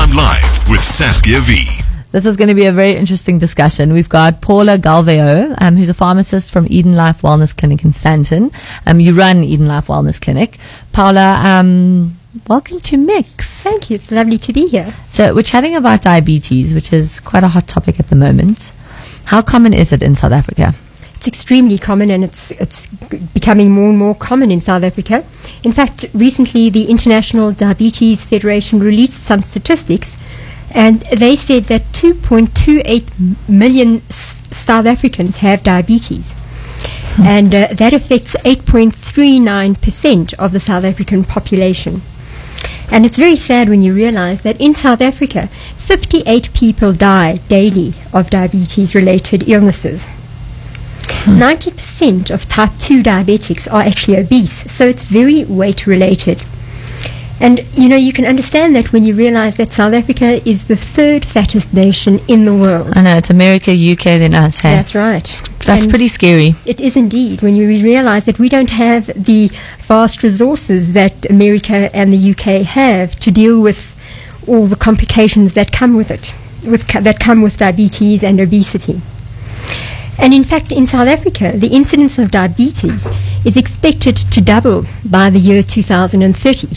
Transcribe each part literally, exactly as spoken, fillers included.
Instagram Live with Saskia V. This is going to be a very interesting discussion. We've got Paula Galveo, um, who's a pharmacist from Eden Life Wellness Clinic in Sandton. Um, you run Eden Life Wellness Clinic. Paula, um, welcome to Mix. Thank you. It's lovely to be here. So we're chatting about diabetes, which is quite a hot topic at the moment. How common is it in South Africa? It's extremely common, and it's it's becoming more and more common in South Africa. In fact, recently the International Diabetes Federation released some statistics, and they said that two point two eight million s- South Africans have diabetes. Hmm. And uh, that affects eight point three nine percent of the South African population. And it's very sad when you realize that in South Africa, fifty-eight people die daily of diabetes-related illnesses. Hmm. ninety percent of type two diabetics are actually obese, so it's very weight-related. And, you know, you can understand that when you realize that South Africa is the third fattest nation in the world. I know, it's America, U K, then us, hey? That's right. That's and pretty scary. It is indeed, when you realize that we don't have the vast resources that America and the U K have to deal with all the complications that come with it, with ca- that come with diabetes and obesity. And in fact, in South Africa, the incidence of diabetes is expected to double by the year two thousand thirty.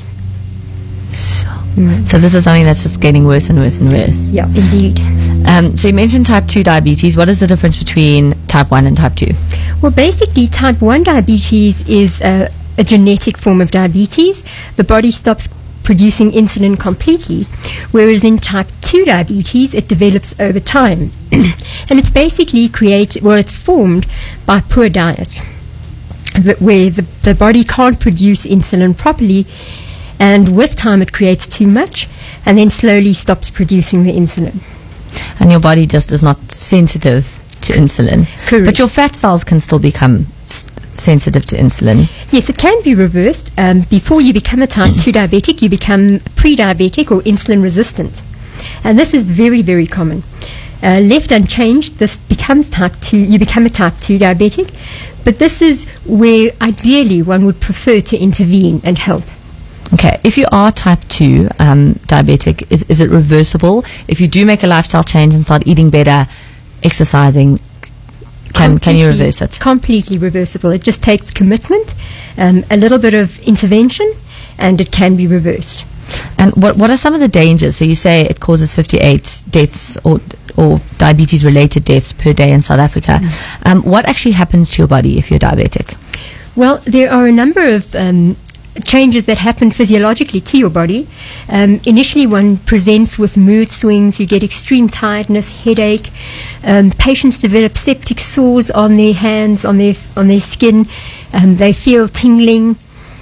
So, mm. so this is something that's just getting worse and worse and worse. Yeah, indeed. Um, so you mentioned type two diabetes. What is the difference between type one and type two? Well, basically, type one diabetes is a, a genetic form of diabetes. The body stops producing insulin completely, whereas in type two diabetes, it develops over time. And it's basically created, well, it's formed by poor diet, that where the, the body can't produce insulin properly, and with time it creates too much, and then slowly stops producing the insulin. And your body just is not sensitive to insulin. Correct. But your fat cells can still become s- sensitive to insulin. Yes, it can be reversed. Um, before you become a type two diabetic, you become pre-diabetic or insulin resistant. And this is very, very common. Uh, left unchanged, this becomes type two, you become a type two diabetic. But this is where ideally one would prefer to intervene and help. Okay, if you are type two um, diabetic, is, is it reversible? If you do make a lifestyle change and start eating better, exercising, can can you reverse it? Completely reversible. It just takes commitment, um, a little bit of intervention, and it can be reversed. And what what are some of the dangers? So you say it causes fifty-eight deaths or or diabetes-related deaths per day in South Africa. Mm. Um, what actually happens to your body if you're diabetic? Well, there are a number of um, changes that happen physiologically to your body. Um, initially, one presents with mood swings. You get extreme tiredness, headache. Um, patients develop septic sores on their hands, on their on their skin. Um, they feel tingling.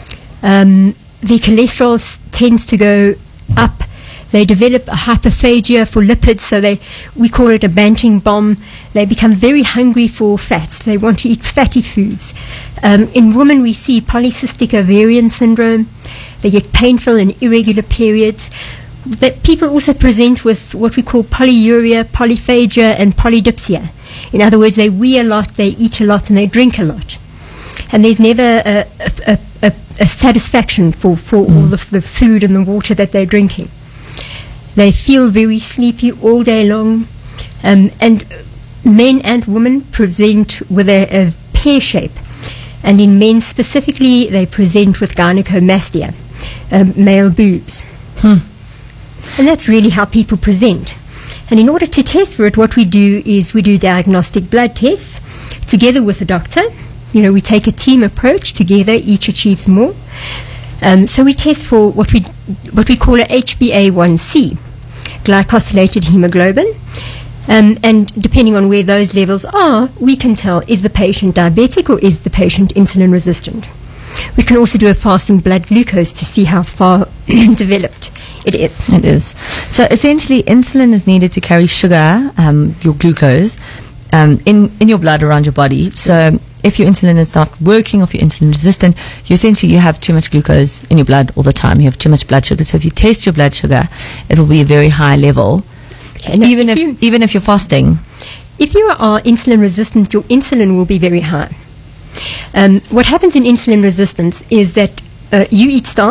Um, their cholesterol s- tends to go up. They develop a hyperphagia for lipids, so they we call it a banting bomb. They become very hungry for fats. They want to eat fatty foods. Um, in women, we see polycystic ovarian syndrome. They get painful and irregular periods. That people also present with what we call polyuria, polyphagia, and polydipsia. In other words, they wee a lot, they eat a lot, and they drink a lot. And there's never a, a, a, a satisfaction for, for mm. all of the food and the water that they're drinking. They feel very sleepy all day long. Um, and men and women present with a, a pear shape. And in men specifically, they present with gynecomastia, um, male boobs. Hmm. And that's really how people present. And in order to test for it, what we do is we do diagnostic blood tests together with a doctor. You know, we take a team approach together, each achieves more. Um, so we test for what we what we call a H b A one c, glycosylated hemoglobin. Um, and depending on where those levels are, we can tell, is the patient diabetic or is the patient insulin resistant? We can also do a fasting blood glucose to see how far developed it is. It is. So essentially, insulin is needed to carry sugar, um, your glucose, um, in, in your blood around your body. So if your insulin is not working, or if you're insulin resistant, you essentially you have too much glucose in your blood all the time. You have too much blood sugar. So if you test your blood sugar, it'll be a very high level. And even if, if you, even if you're fasting. If you are insulin resistant, your insulin will be very high. Um, what happens in insulin resistance is that uh, you eat starch,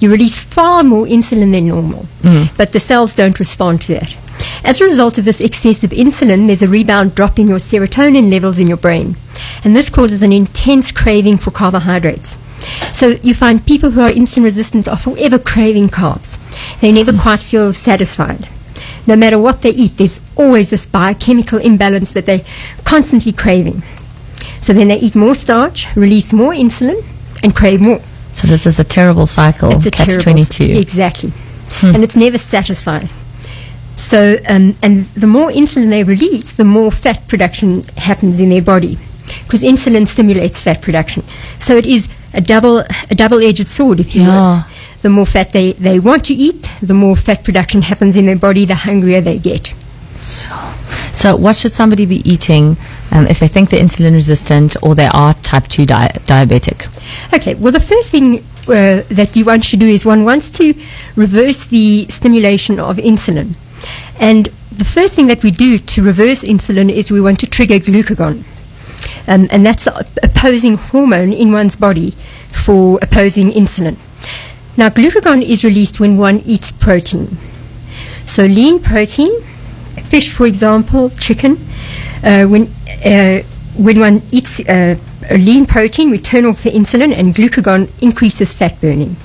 You release far more insulin than normal, Mm. but the cells don't respond to that. As a result of this excessive insulin, there's a rebound drop in your serotonin levels in your brain, and this causes an intense craving for carbohydrates. So you find people who are insulin resistant are forever craving carbs. They never quite feel satisfied. No matter what they eat, there's always this biochemical imbalance that they're constantly craving. So then they eat more starch, release more insulin, and crave more. So this is a terrible cycle. It's a catch terrible twenty-two. Exactly. And it's never satisfied. So, um, and the more insulin they release, the more fat production happens in their body, because insulin stimulates fat production. So it is a double a double-edged sword, if you Yeah. will. The more fat they, they want to eat, the more fat production happens in their body, the hungrier they get. So what should somebody be eating um, if they think they're insulin resistant or they are type two di- diabetic? Okay, well, the first thing uh, that you want to do is one wants to reverse the stimulation of insulin. And the first thing that we do to reverse insulin is we want to trigger glucagon. Um, and that's the opposing hormone in one's body for opposing insulin. Now, glucagon is released when one eats protein. So lean protein, fish, for example, chicken, uh, when uh, when one eats uh, a lean protein, we turn off the insulin, and glucagon increases fat burning.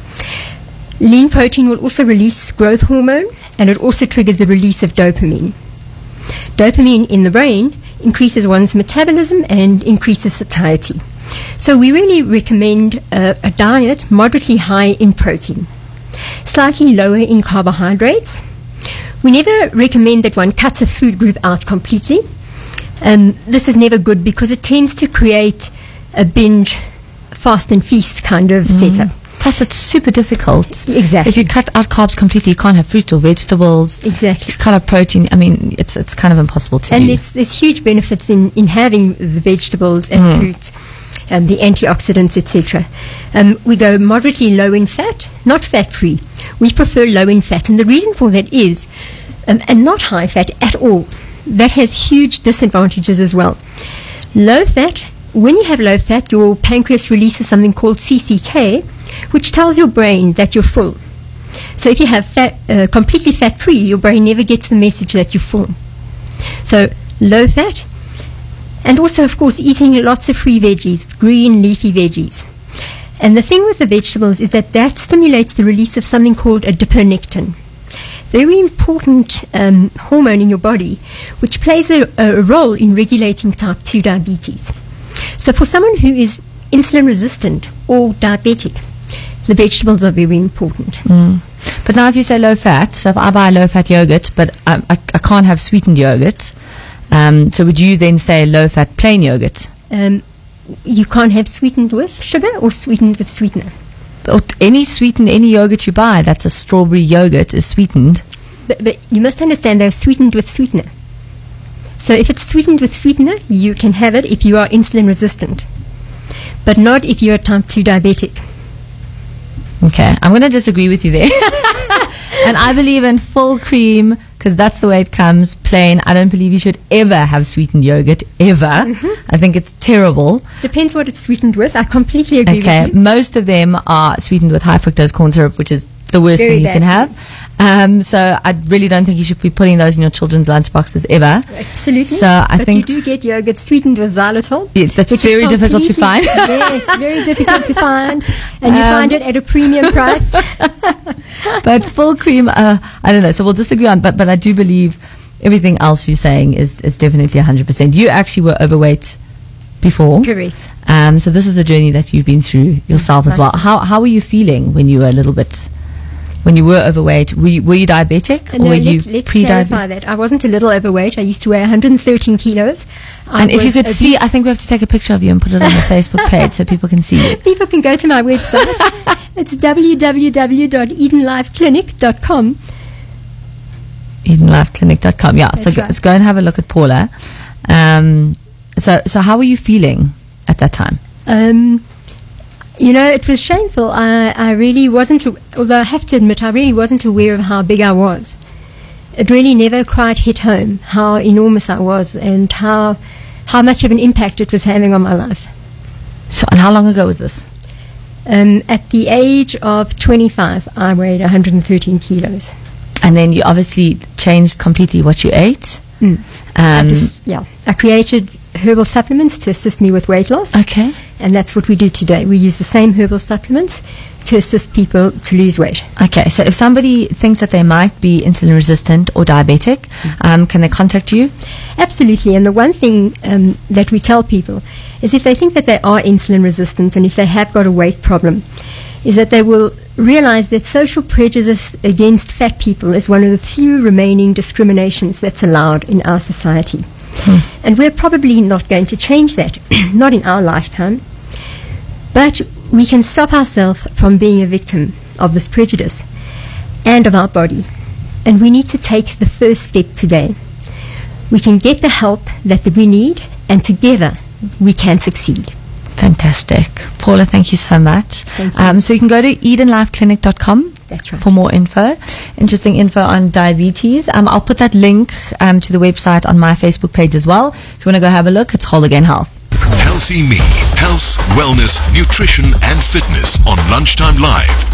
Lean protein will also release growth hormone, and it also triggers the release of dopamine. Dopamine in the brain increases one's metabolism and increases satiety. So we really recommend uh, a diet moderately high in protein, slightly lower in carbohydrates. We never recommend that one cuts a food group out completely. Um, this is never good because it tends to create a binge, fast and feast kind of setup. Plus, it's super difficult. Exactly. If you cut out carbs completely, you can't have fruit or vegetables. Exactly. If you cut out protein, I mean, it's it's kind of impossible to And do. there's, there's huge benefits in, in having the vegetables and Mm. fruit, and the antioxidants, et cetera. Um, we go moderately low in fat, not fat-free. We prefer low in fat, and the reason for that is, um, and not high fat at all. That has huge disadvantages as well. Low fat, when you have low fat, your pancreas releases something called C C K, which tells your brain that you're full. So if you have fat, uh, completely fat-free, your brain never gets the message that you're full. So low fat, and also, of course, eating lots of free veggies, green leafy veggies. And the thing with the vegetables is that that stimulates the release of something called adiponectin, very important um, hormone in your body, which plays a, a role in regulating type two diabetes. So for someone who is insulin resistant or diabetic, the vegetables are very important. Mm. But now if you say low fat, so if I buy low fat yogurt, but I, I, I can't have sweetened yogurt, um, so would you then say low fat plain yogurt? Um, you can't have sweetened with sugar or sweetened with sweetener. Or any sweetened, any yogurt you buy that's a strawberry yogurt is sweetened. But, but you must understand they're sweetened with sweetener. So if it's sweetened with sweetener, you can have it if you are insulin resistant, but not if you're type two diabetic. Okay, I'm going to disagree with you there. And I believe in full cream because that's the way it comes, plain. I don't believe you should ever have sweetened yogurt, ever. Mm-hmm. I think it's terrible. Depends what it's sweetened with. I completely agree Okay, with you. most of them are sweetened with high fructose corn syrup, which is the worst Very thing you bad. can have. Um, so I really don't think you should be putting those in your children's lunchboxes ever. Absolutely. So I but think you do get yogurt sweetened with xylitol. Yeah, that's which is very difficult to completely- find. Yes, very difficult to find. And you Um, find it at a premium price. but full cream, uh, I don't know. So we'll disagree on, but but I do believe everything else you're saying is is definitely one hundred percent. You actually were overweight before. Correct. Um, so this is a journey that you've been through yourself as well. Right. How how were you feeling when you were a little bit, when you were overweight? Were you, were you diabetic Uh, or no, were you let's, let's pre-diabetic? clarify that. I wasn't a little overweight. I used to weigh one hundred thirteen kilos. I And if you was could see, obese. I think we have to take a picture of you and put it on the Facebook page so people can see you. People can go to my website. It's w w w dot eden life clinic dot com. eden life clinic dot com. Yeah, so That's go, right. let's go and have a look at Paula. Um, so, so how were you feeling at that time? Um, you know, it was shameful. I, I really wasn't, although I have to admit, I really wasn't aware of how big I was. It really never quite hit home how enormous I was and how how much of an impact it was having on my life. So, and how long ago was this? Um, at the age of twenty-five, I weighed one hundred thirteen kilos. And then you obviously changed completely what you ate. Mm. I Um, just, yeah, I created herbal supplements to assist me with weight loss. okay. And that's what we do today. We use the same herbal supplements to assist people to lose weight. Okay, so if somebody thinks that they might be insulin resistant or diabetic, um, can they contact you? Absolutely. And the one thing um, that we tell people is if they think that they are insulin resistant and if they have got a weight problem, is that they will realize that social prejudice against fat people is one of the few remaining discriminations that's allowed in our society. Hmm. And we're probably not going to change that, not in our lifetime. But we can stop ourselves from being a victim of this prejudice and of our body. And we need to take the first step today. We can get the help that we need, and together we can succeed. Fantastic. Paula, thank you so much. Thank you. Um, so you can go to eden life clinic dot com That's right. for more info, interesting info on diabetes. Um, I'll put that link um, to the website on my Facebook page as well. If you want to go have a look, it's Whole Again Health. Healthy Me. Health, wellness, nutrition and fitness on Lunchtime Live.